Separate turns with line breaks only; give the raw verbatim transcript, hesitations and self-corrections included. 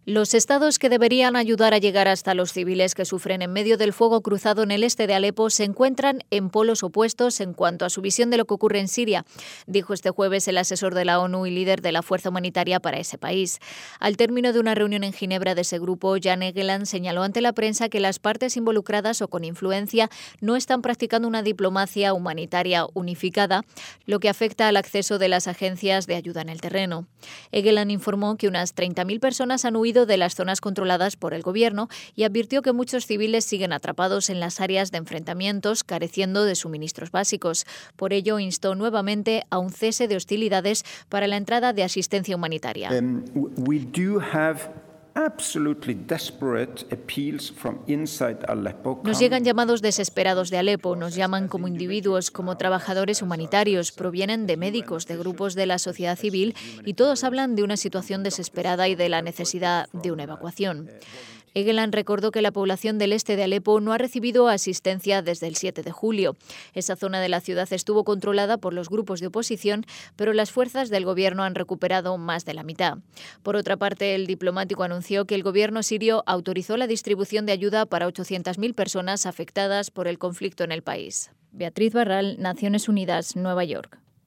Los estados que deberían ayudar a llegar hasta los civiles que sufren en medio del fuego cruzado en el este de Alepo se encuentran en polos opuestos en cuanto a su visión de lo que ocurre en Siria, dijo este jueves el asesor de la ONU y líder de la fuerza humanitaria para ese país. Al término de una reunión en Ginebra de ese grupo, Jan Egeland señaló ante la prensa que las partes involucradas o con influencia no están practicando una diplomacia humanitaria unificada, lo que afecta al acceso de las agencias de ayuda en el terreno. Egeland informó que unas treinta mil personas han huido de las zonas controladas por el gobierno y advirtió que muchos civiles siguen atrapados en las áreas de enfrentamientos, careciendo de suministros básicos. Por ello, instó nuevamente a un cese de hostilidades para la entrada de asistencia humanitaria.
Um, we do have absolutely desperate appeals from inside Aleppo.
Nos llegan llamados desesperados de Alepo, nos llaman como individuos, como trabajadores humanitarios, provienen de médicos, de grupos de la sociedad civil y todos hablan de una situación desesperada y de la necesidad de una evacuación. Egeland recordó que la población del este de Alepo no ha recibido asistencia desde el siete de julio. Esa zona de la ciudad estuvo controlada por los grupos de oposición, pero las fuerzas del gobierno han recuperado más de la mitad. Por otra parte, el diplomático anunció que el gobierno sirio autorizó la distribución de ayuda para ochocientas mil personas afectadas por el conflicto en el país. Beatriz Barral, Naciones Unidas, Nueva York.